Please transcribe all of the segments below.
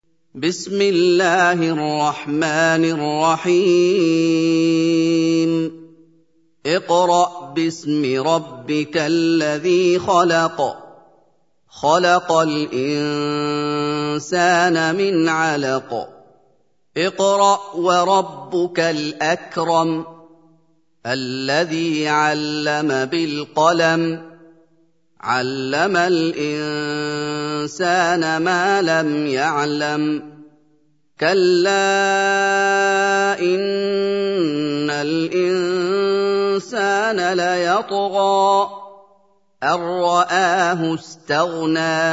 بسم الله الرحمن الرحيم اقرأ باسم ربك الذي خلق الإنسان من علق اقرأ وربك الأكرم الذي علم بالقلم علم الإنسان ما لم يعلم كلا إن الإنسان ليطغى أن رآه استغنى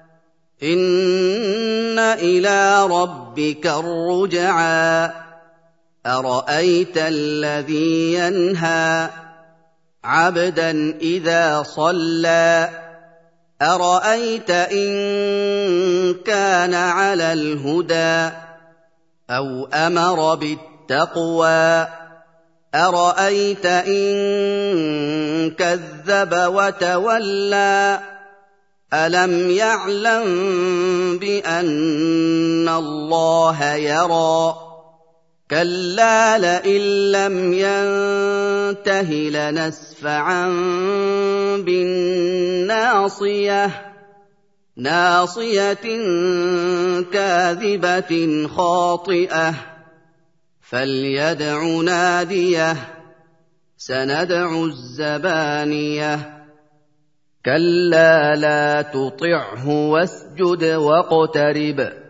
إن إلى ربك الرجعى أرأيت الذي ينهى عبدا إذا صلى أرأيت إن كان على الهدى أو أمر بالتقوى أرأيت إن كذب وتولى ألم يعلم بأن الله يرى كلا لئن لم ينته لنسفعا ناصية كاذبة خاطئة فليدع ناديه سندع الزبانية كلا لا تطعه واسجد واقترب